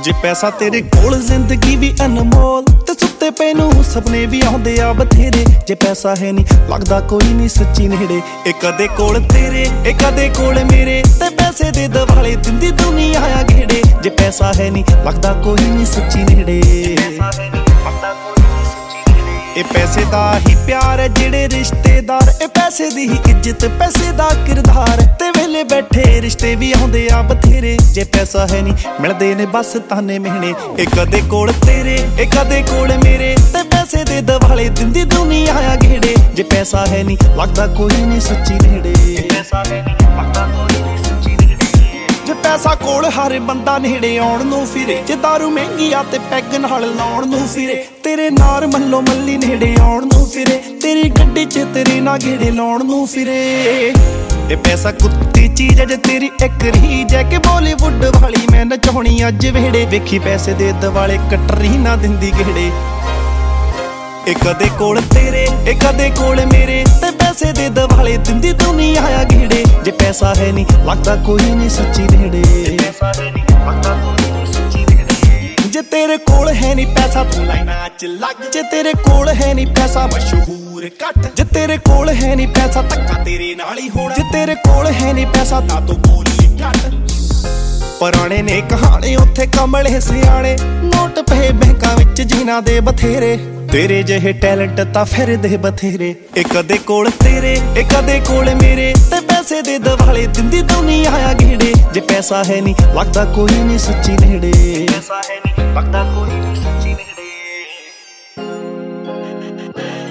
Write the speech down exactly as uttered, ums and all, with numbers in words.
जे पैसा तेरे कोल जिंदगी भी अनमोल ते सुत्ते पे नू सपने भी आउंदे आ बथेरे। जे पैसा है नी लगदा कोई नहीं सच्ची नेड़े। ए कदे कोल तेरे ए कदे कोल मेरे ते पैसे दे दवाले दिंदी दुनिया आ घेड़े। जे पैसा है नी लगदा कोई नहीं सच्ची नेड़े। ए पैसे दा ही प्यार है जेड़े रिश्तेदार। ए पैसे दी ही इज्जत पैसे दा किरदार ते वेले बैठे रिश्ते भी आउंदे आ बथेरे। जे पैसा है नी मिलदे ने बस ताने मिहने। ए कदे कोल तेरे ए कदे कोल मेरे ते पैसे दे दवाले दिंदी दुनिया आ घेड़े। जे पैसा है नी लगदा कोई नहीं सच्ची नेड़े। पैसा है नी लगदा कोई नहीं सच्ची नेड़े। जे पैसा कोल हर बंदा नेड़े आउण नूं फिरे। जे दारू महंगी आ ते पैग नाल लाउण नूं फिरे। तेरे नार मल्लो मल्ली नेड़े आउण नूं फिरे। तेरी गड्डी च तेरे ना घेड़े लाउण नूं फिरे। ए पैसा कुत्ती चीज है जे तेरी एक रीज है कि बॉलीवुड वाली मैं नचाउणी अज वेड़े। वेखी पैसे दे दवाले कटरी ना दिंदी घेड़े। ए कदे कोल तेरे ए कदे कोल मेरे ते पैसे दे दवाले दिंदी दुनिया आ घेड़े। जे पैसा है नी लगदा कोई नहीं सच्ची नेड़े। पैसा है नी लगदा कोई नहीं सच्ची नेड़े। जे तेरे कोल है नी पैसा तू लाइनां च लग। जे तेरे कोल है नी पैसा मशहूर घट। जे तेरे कोल है नी पैसा धक्का तेरे नाल ही होना। जे तेरे कोल है नी पैसा तां तू बोली घट। पुराने ने कहाने उत्थे कमले सियाणे नोट पे बैंकां विच जिन्हां दे बथेरे। तेरे जहे टैलेंट तां फिरदे बथेरे। ए कदे कोल तेरे ए कदे कोल मेरे ते पैसे दे दवाले दिंदी दुनिया आ घेड़े। जे पैसा है नी लगदा कोई नहीं सच्ची नेड़े। पैसा है नी लगदा कोई नहीं सच्ची नेड़े।